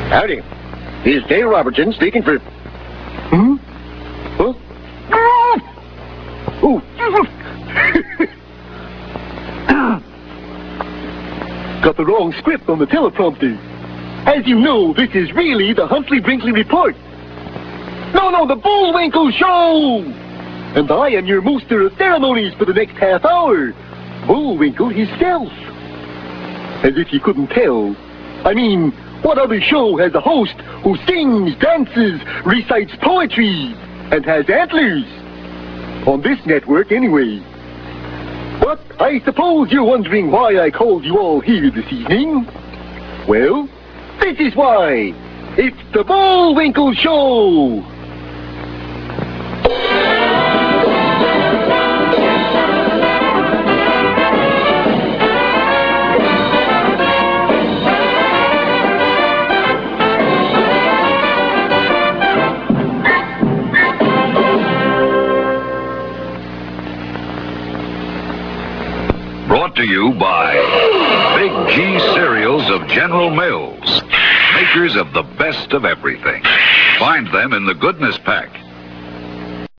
Howdy. Here's Dale Robertson speaking for... Hmm? Huh? Ooh. Got the wrong script on the teleprompter. As you know, this is really the Huntley-Brinkley Report. No, the Bullwinkle Show! And I am your master of ceremonies for the next half hour. Bullwinkle himself. As if you couldn't tell. I mean, what other show has a host who sings, dances, recites poetry, and has antlers? On this network, anyway. But I suppose you're wondering why I called you all here this evening. Well, this is why. It's the Bullwinkle Show! Brought to you by Big G Cereals of General Mills, makers of the best of everything. Find them in the Goodness Pack.